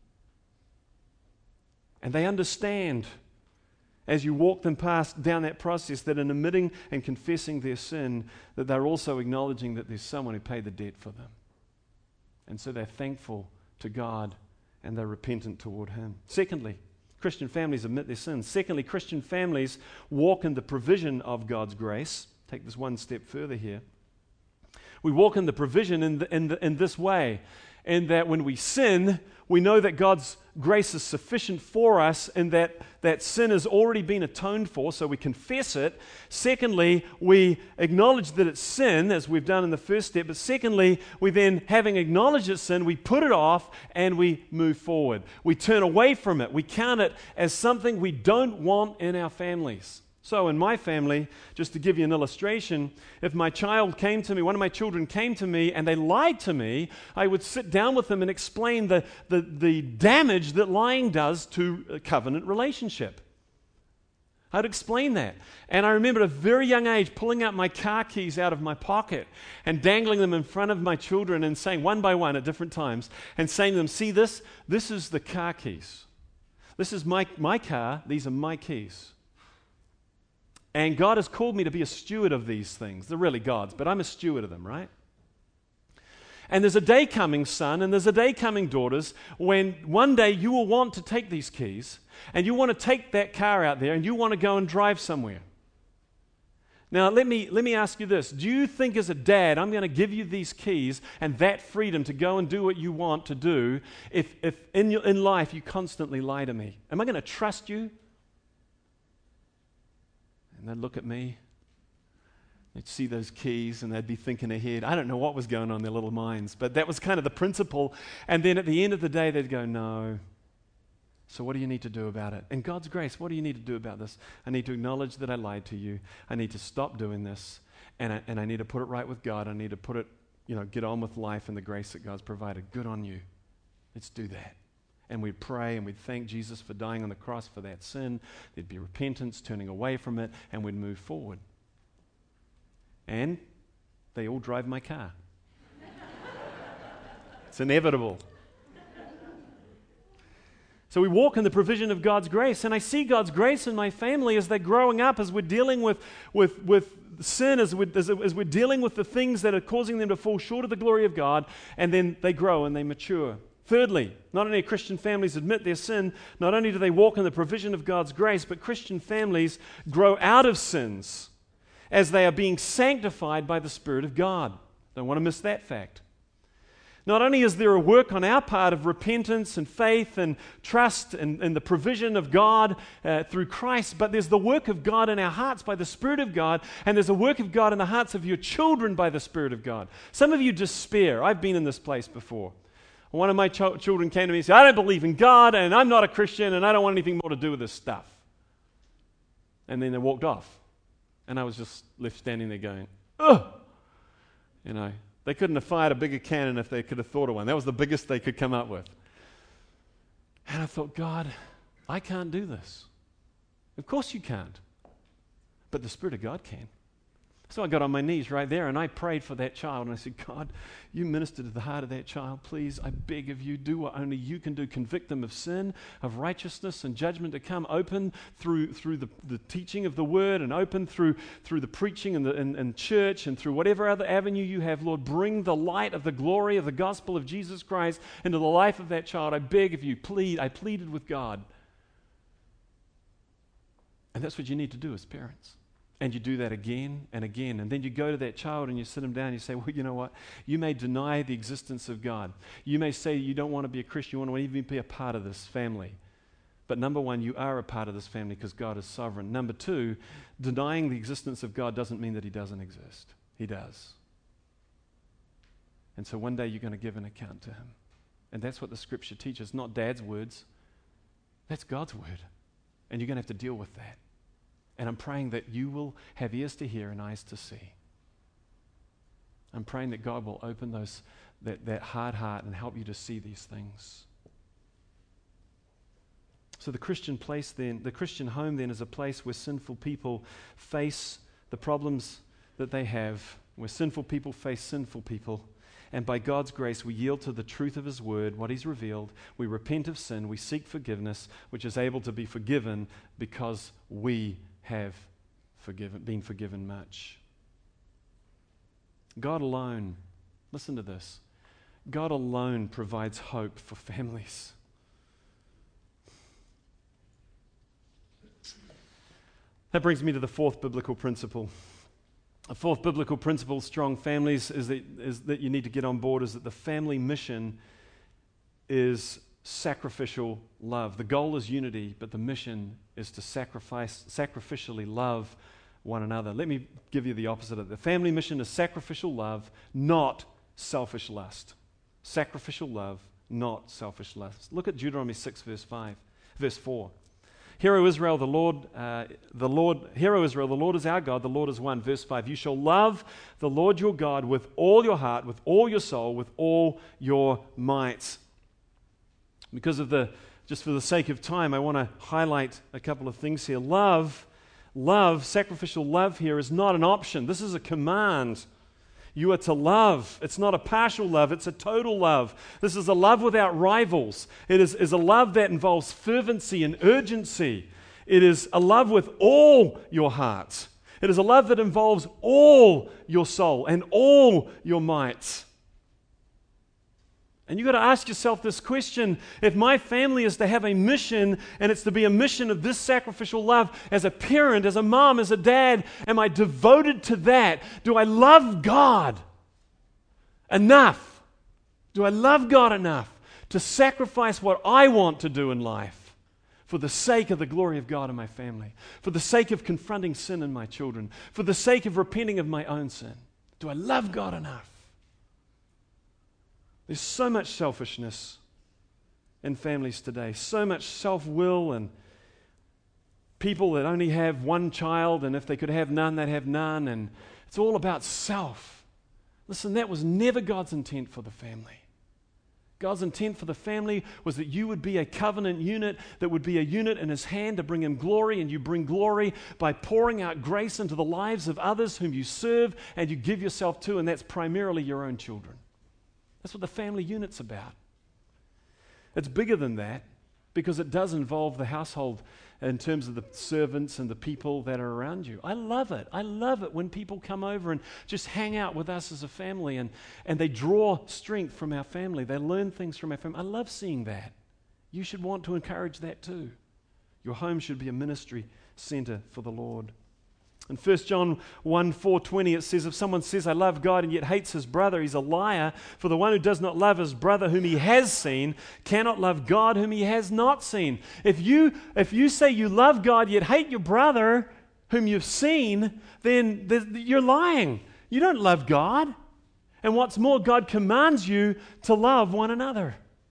And they understand as you walk them past down that process that in admitting and confessing their sin, that they're also acknowledging that there's someone who paid the debt for them. And so they're thankful to God and they're repentant toward Him. Secondly, Christian families admit their sins. Secondly, Christian families walk in the provision of God's grace. Take this one step further here. We walk in the provision in this way, in that when we sin, we know that God's grace is sufficient for us and that sin has already been atoned for, so we confess it. Secondly, we acknowledge that it's sin, as we've done in the first step. But secondly, we then, having acknowledged it's sin, we put it off and we move forward. We turn away from it. We count it as something we don't want in our families. So in my family, just to give you an illustration, if my child came to me, one of my children came to me and they lied to me, I would sit down with them and explain the damage that lying does to a covenant relationship. I'd explain that. And I remember at a very young age pulling out my car keys out of my pocket and dangling them in front of my children and saying one by one at different times and saying to them, see this? This is the car keys. This is my car. These are my keys. And God has called me to be a steward of these things. They're really God's, but I'm a steward of them, right? And there's a day coming, son, and there's a day coming, daughters, when one day you will want to take these keys and you want to take that car out there and you want to go and drive somewhere. Now, let me ask you this. Do you think as a dad, I'm going to give you these keys and that freedom to go and do what you want to do if in life you constantly lie to me? Am I going to trust you? And they'd look at me, they'd see those keys, and they'd be thinking ahead. I don't know what was going on in their little minds, but that was kind of the principle. And then at the end of the day, they'd go, no. So what do you need to do about it? In God's grace, what do you need to do about this? I need to acknowledge that I lied to you. I need to stop doing this, and I need to put it right with God. I need to put it, get on with life and the grace that God's provided. Good on you. Let's do that. And we'd pray and we'd thank Jesus for dying on the cross for that sin. There'd be repentance, turning away from it, and we'd move forward. And they all drive my car. It's inevitable. So we walk in the provision of God's grace, and I see God's grace in my family as they're growing up, as we're dealing with sin, as we're dealing with the things that are causing them to fall short of the glory of God, and then they grow and they mature. Thirdly, not only do Christian families admit their sin, not only do they walk in the provision of God's grace, but Christian families grow out of sins as they are being sanctified by the Spirit of God. Don't want to miss that fact. Not only is there a work on our part of repentance and faith and trust and the provision of God through Christ, but there's the work of God in our hearts by the Spirit of God, and there's a work of God in the hearts of your children by the Spirit of God. Some of you despair. I've been in this place before. One of my children came to me and said, I don't believe in God, and I'm not a Christian, and I don't want anything more to do with this stuff. And then they walked off. And I was just left standing there going, ugh! They couldn't have fired a bigger cannon if they could have thought of one. That was the biggest they could come up with. And I thought, God, I can't do this. Of course you can't. But the Spirit of God can. So I got on my knees right there and I prayed for that child and I said, God, you minister to the heart of that child. Please, I beg of you, do what only you can do. Convict them of sin, of righteousness and judgment to come. Open through the teaching of the word and open through the preaching and church and through whatever other avenue you have. Lord, bring the light of the glory of the gospel of Jesus Christ into the life of that child. I beg of you, I pleaded with God. And that's what you need to do as parents. And you do that again and again. And then you go to that child and you sit them down and you say, well, you know what? You may deny the existence of God. You may say you don't want to be a Christian. You want to even be a part of this family. But number one, you are a part of this family because God is sovereign. Number two, denying the existence of God doesn't mean that He doesn't exist. He does. And so one day you're going to give an account to Him. And that's what the Scripture teaches. Not Dad's words. That's God's word. And you're going to have to deal with that. And I'm praying that you will have ears to hear and eyes to see. I'm praying that God will open that hard heart and help you to see these things. So the Christian home then is a place where sinful people face the problems that they have, where sinful people face sinful people. And by God's grace, we yield to the truth of His Word, what He's revealed. We repent of sin. We seek forgiveness, which is able to be forgiven because we have been forgiven much. God alone, listen to this, God alone provides hope for families. That brings me to the fourth biblical principle. A fourth biblical principle, strong families, is that you need to get on board, is that the family mission is sacrificial love. The goal is unity, but the mission is to sacrificially love one another. Let me give you the opposite of that. The family mission is sacrificial love, not selfish lust. Sacrificial love, not selfish lust. Look at Deuteronomy 6, verse 4. Hear, O Israel, the Lord is our God, the Lord is one. Verse 5, you shall love the Lord your God with all your heart, with all your soul, with all your might. Just for the sake of time, I want to highlight a couple of things here. Sacrificial love here is not an option. This is a command. You are to love. It's not a partial love, it's a total love. This is a love without rivals. It is a love that involves fervency and urgency. It is a love with all your heart. It is a love that involves all your soul and all your might. And you've got to ask yourself this question: if my family is to have a mission, and it's to be a mission of this sacrificial love, as a parent, as a mom, as a dad, am I devoted to that? Do I love God enough? Do I love God enough to sacrifice what I want to do in life for the sake of the glory of God in my family, for the sake of confronting sin in my children, for the sake of repenting of my own sin? Do I love God enough? There's so much selfishness in families today, so much self-will, and people that only have one child, and if they could have none, they'd have none, and it's all about self. Listen, that was never God's intent for the family. God's intent for the family was that you would be a covenant unit, that would be a unit in His hand to bring Him glory, and you bring glory by pouring out grace into the lives of others whom you serve and you give yourself to, and that's primarily your own children. That's what the family unit's about. It's bigger than that, because it does involve the household in terms of the servants and the people that are around you. I love it. I love it when people come over and just hang out with us as a family, and they draw strength from our family. They learn things from our family. I love seeing that. You should want to encourage that too. Your home should be a ministry center for the Lord. In 1 John 1:4-20, it says, if someone says, I love God, and yet hates his brother, he's a liar. For the one who does not love his brother whom he has seen cannot love God whom he has not seen. If you say you love God, yet hate your brother whom you've seen, then you're lying. You don't love God. And what's more, God commands you to love one another.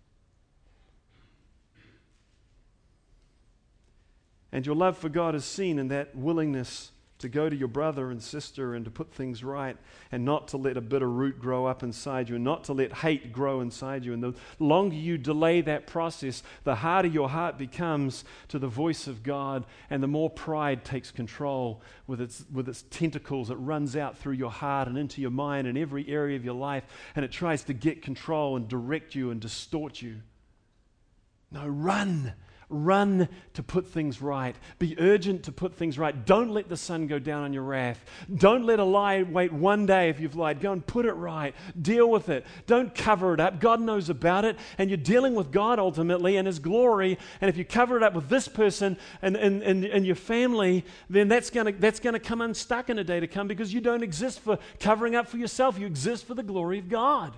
And your love for God is seen in that willingness to go to your brother and sister and to put things right, and not to let a bitter root grow up inside you, and not to let hate grow inside you. And the longer you delay that process, the harder your heart becomes to the voice of God, and the more pride takes control with its tentacles. It runs out through your heart and into your mind and every area of your life, and it tries to get control and direct you and distort you. No, run. Run to put things right. Be urgent to put things right. Don't let the sun go down on your wrath. Don't let a lie wait one day if you've lied. Go and put it right. Deal with it. Don't cover it up. God knows about it, and you're dealing with God ultimately and His glory. And if you cover it up with this person and your family, then that's going to come unstuck in a day to come, because you don't exist for covering up for yourself. You exist for the glory of God.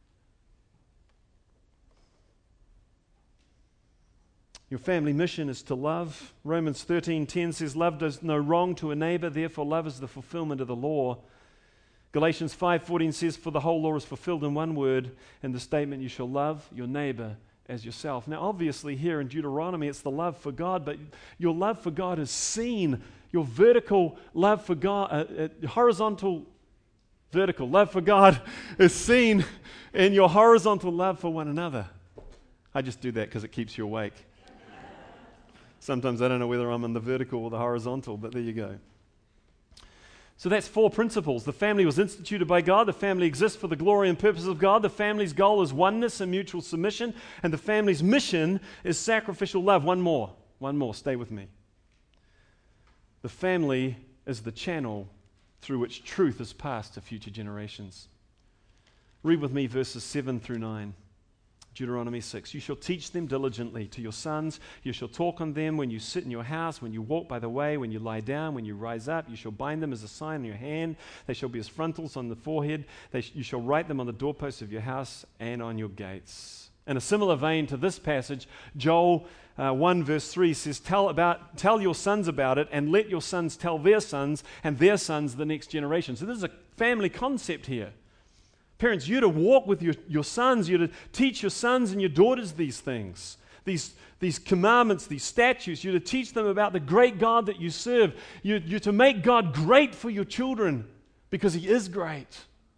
Your family mission is to love. Romans 13:10 says, love does no wrong to a neighbor, therefore love is the fulfillment of the law. Galatians 5:14 says, for the whole law is fulfilled in one word, in the statement, you shall love your neighbor as yourself. Now obviously here in Deuteronomy it's the love for God, but your love for God is seen. Your vertical love for God, horizontal Vertical love for God is seen in your horizontal love for one another. I just do that because it keeps you awake. Sometimes I don't know whether I'm on the vertical or the horizontal, but there you go. So that's 4 principles. The family was instituted by God. The family exists for the glory and purposes of God. The family's goal is oneness and mutual submission. And the family's mission is sacrificial love. One more. Stay with me. The family is the channel through which truth is passed to future generations. Read with me verses 7 through 9. Deuteronomy 6. You shall teach them diligently to your sons. You shall talk on them when you sit in your house, when you walk by the way, when you lie down, when you rise up. You shall bind them as a sign on your hand. They shall be as frontals on the forehead. You shall write them on the doorposts of your house and on your gates. In a similar vein to this passage, Joel 1 verse 3 says, tell your sons about it, and let your sons tell their sons, and their sons the next generation. So this is a family concept here. Parents, you're to walk with your sons, you're to teach your sons and your daughters these things, these commandments, these statutes. You're to teach them about the great God that you serve. You're to make God great for your children because He is great.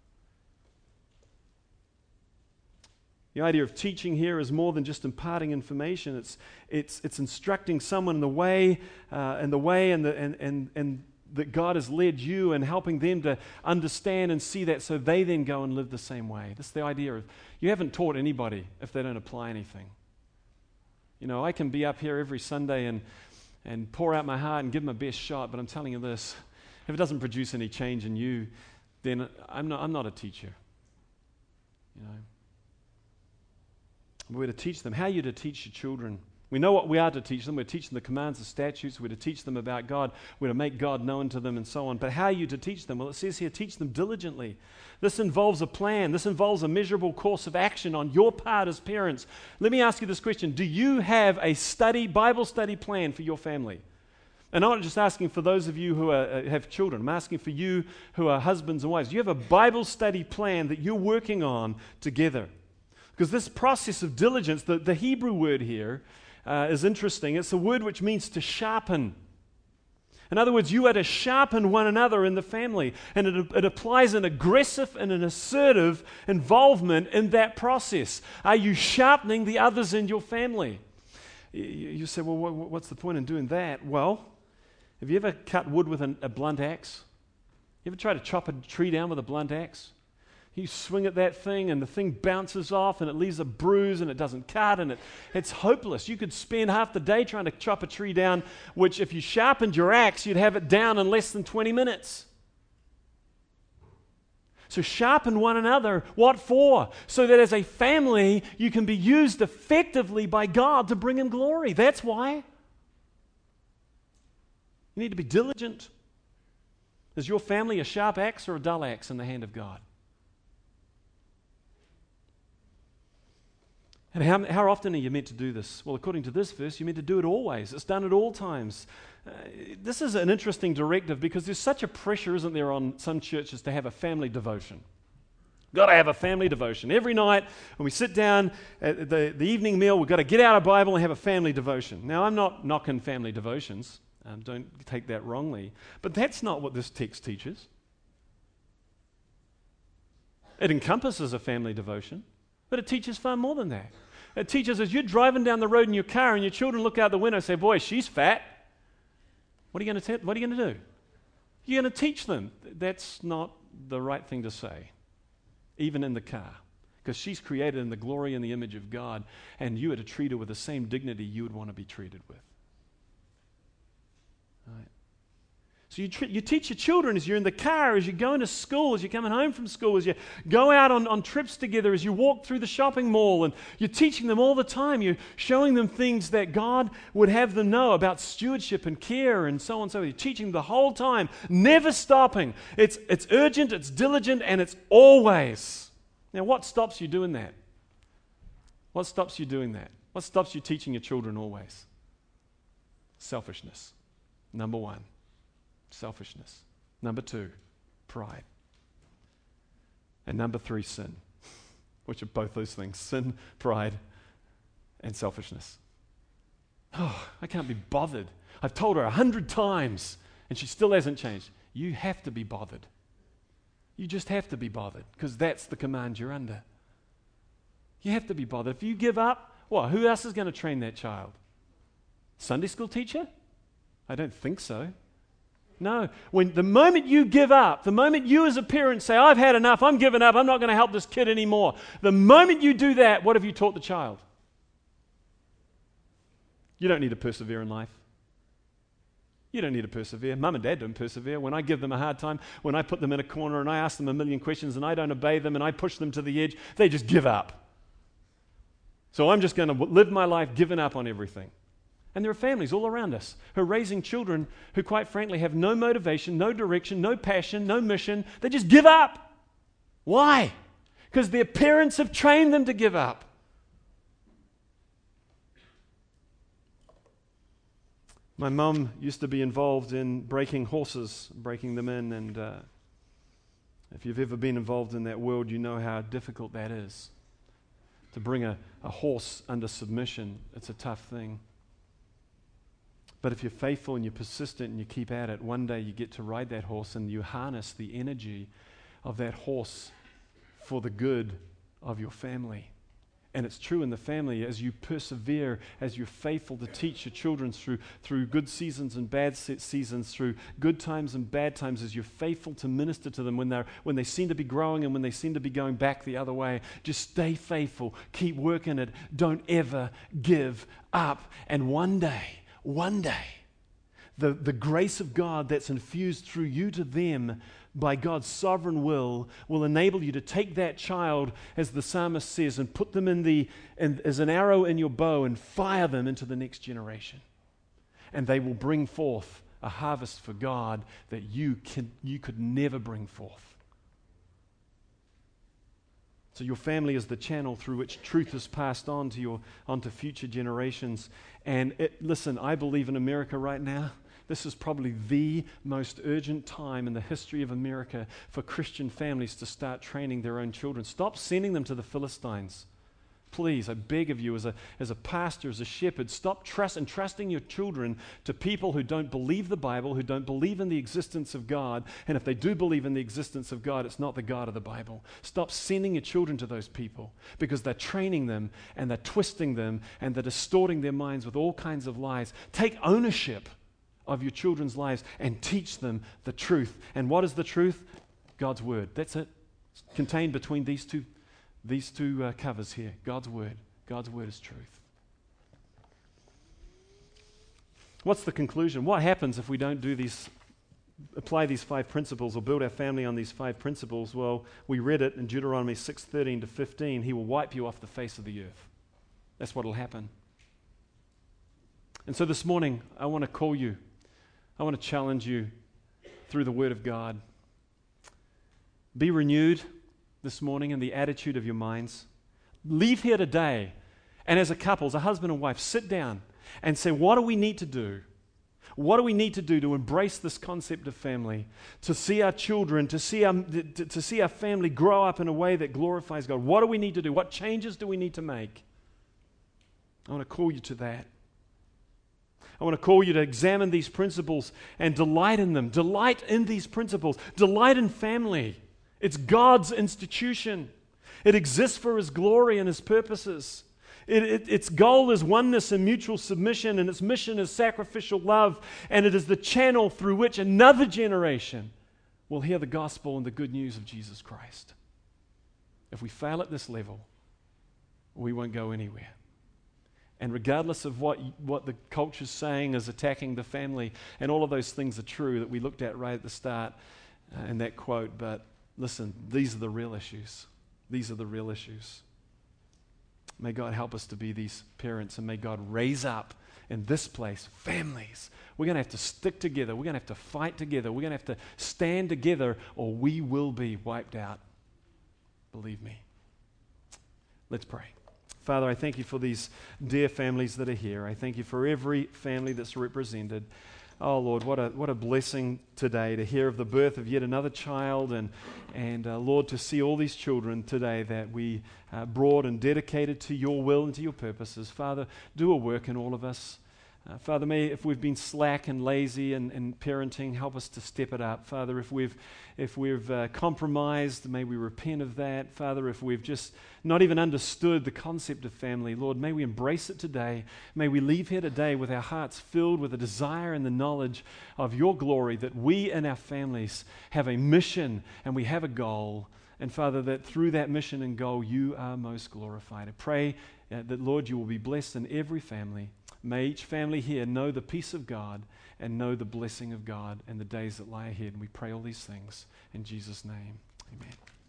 The idea of teaching here is more than just imparting information. It's instructing someone in the way that God has led you, and helping them to understand and see that, so they then go and live the same way. That's the idea of, you haven't taught anybody if they don't apply anything. You know, I can be up here every Sunday and pour out my heart and give my best shot, but I'm telling you this, if it doesn't produce any change in you, then I'm not a teacher. You know, we're to teach them. How are you to teach your children? We know what we are to teach them. We're teaching the commands, the statutes. We're to teach them about God. We're to make God known to them and so on. But how are you to teach them? Well, it says here, teach them diligently. This involves a plan. This involves a measurable course of action on your part as parents. Let me ask you this question. Do you have a Bible study plan for your family? And I'm not just asking for those of you who have children. I'm asking for you who are husbands and wives. Do you have a Bible study plan that you're working on together? Because this process of diligence, the Hebrew word here, is interesting. It's a word which means to sharpen. In other words, you are to sharpen one another in the family. And it applies an aggressive and an assertive involvement in that process. Are you sharpening the others in your family? You say, well, what's the point in doing that? Well, have you ever cut wood with a blunt axe? You ever try to chop a tree down with a blunt axe? You swing at that thing and the thing bounces off and it leaves a bruise and it doesn't cut, and it's hopeless. You could spend half the day trying to chop a tree down, which if you sharpened your axe, you'd have it down in less than 20 minutes. So sharpen one another. What for? So that as a family, you can be used effectively by God to bring Him glory. That's why. You need to be diligent. Is your family a sharp axe or a dull axe in the hand of God? And how often are you meant to do this? Well, according to this verse, you're meant to do it always. It's done at all times. This is an interesting directive because there's such a pressure, isn't there, on some churches to have a family devotion. Got to have a family devotion. Every night when we sit down at the evening meal, we've got to get out our Bible and have a family devotion. Now, I'm not knocking family devotions. Don't take that wrongly. But that's not what this text teaches. It encompasses a family devotion, but it teaches far more than that. It teaches as you're driving down the road in your car and your children look out the window and say, boy, she's fat. What are you going to do? You're going to teach them. That's not the right thing to say, even in the car, because she's created in the glory and the image of God, and you are to treat her with the same dignity you would want to be treated with. All right. So you teach your children as you're in the car, as you're going to school, as you're coming home from school, as you go out on trips together, as you walk through the shopping mall, and you're teaching them all the time. You're showing them things that God would have them know about stewardship and care and so on and so forth. You're teaching them the whole time, never stopping. It's urgent, it's diligent, and it's always. Now, what stops you doing that? What stops you doing that? What stops you teaching your children always? Selfishness, number one. Selfishness. Number two, pride. And number three, sin, which are both those things: sin, pride, and selfishness. Oh, I can't be bothered. I've told her 100 times and she still hasn't changed. You have to be bothered. You just have to be bothered because that's the command you're under. You have to be bothered. If you give up, who else is going to train that child? Sunday school teacher? I don't think so. No. The moment you give up, the moment you as a parent say, I've had enough, I'm giving up, I'm not going to help this kid anymore. The moment you do that, what have you taught the child? You don't need to persevere in life. You don't need to persevere. Mum and Dad don't persevere. When I give them a hard time, when I put them in a corner and I ask them a million questions and I don't obey them and I push them to the edge, they just give up. So I'm just going to live my life giving up on everything. And there are families all around us who are raising children who, quite frankly, have no motivation, no direction, no passion, no mission. They just give up. Why? Because their parents have trained them to give up. My mum used to be involved in breaking horses, breaking them in, and if you've ever been involved in that world, you know how difficult that is. To bring a horse under submission, it's a tough thing. But if you're faithful and you're persistent and you keep at it, one day you get to ride that horse and you harness the energy of that horse for the good of your family. And it's true in the family as you persevere, as you're faithful to teach your children through good seasons and bad seasons, through good times and bad times, as you're faithful to minister to them when they seem to be growing and when they seem to be going back the other way. Just stay faithful, keep working it, don't ever give up. And one day, the grace of God that's infused through you to them by God's sovereign will enable you to take that child, as the psalmist says, and put them as an arrow in your bow and fire them into the next generation. And they will bring forth a harvest for God that you could never bring forth. So your family is the channel through which truth is passed on onto future generations. And listen, I believe in America right now, this is probably the most urgent time in the history of America for Christian families to start training their own children. Stop sending them to the Philistines. Please, I beg of you, as a pastor, as a shepherd, stop entrusting your children to people who don't believe the Bible, who don't believe in the existence of God. And if they do believe in the existence of God, it's not the God of the Bible. Stop sending your children to those people because they're training them and they're twisting them and they're distorting their minds with all kinds of lies. Take ownership of your children's lives and teach them the truth. And what is the truth? God's Word. That's it. It's contained between these two covers here. God's Word. God's Word is truth. What's the conclusion? What happens if we don't apply these 5 principles or build our family on these 5 principles? Well, we read it in Deuteronomy 6:13 to 15. He will wipe you off the face of the earth. That's what will happen. And so this morning, I want to call you. I want to challenge you through the Word of God. Be renewed this morning in the attitude of your minds. Leave here today, and as a couple, as a husband and wife, sit down and say, what do we need to do? What do we need to do to embrace this concept of family, to see our children, to see our family grow up in a way that glorifies God? What do we need to do? What changes do we need to make? I want to call you to that. I want to call you to examine these principles and delight in them. Delight in these principles. Delight in family. It's God's institution. It exists for His glory and His purposes. Its goal is oneness and mutual submission, and its mission is sacrificial love, and it is the channel through which another generation will hear the gospel and the good news of Jesus Christ. If we fail at this level, we won't go anywhere. And regardless of what the culture's saying is attacking the family, and all of those things are true that we looked at right at the start in that quote, but listen, these are the real issues. These are the real issues. May God help us to be these parents, and may God raise up in this place families. We're going to have to stick together. We're going to have to fight together. We're going to have to stand together, or we will be wiped out. Believe me. Let's pray. Father, I thank you for these dear families that are here. I thank you for every family that's represented. Oh, Lord, what a blessing today to hear of the birth of yet another child, and Lord, to see all these children today that we brought and dedicated to your will and to your purposes. Father, do a work in all of us. Father, may if we've been slack and lazy in parenting, help us to step it up. Father, if we've compromised, may we repent of that. Father, if we've just not even understood the concept of family, Lord, may we embrace it today. May we leave here today with our hearts filled with a desire and the knowledge of your glory, that we and our families have a mission and we have a goal. And Father, that through that mission and goal, you are most glorified. I pray that, Lord, you will be blessed in every family. May each family here know the peace of God and know the blessing of God in the days that lie ahead. And we pray all these things in Jesus' name. Amen.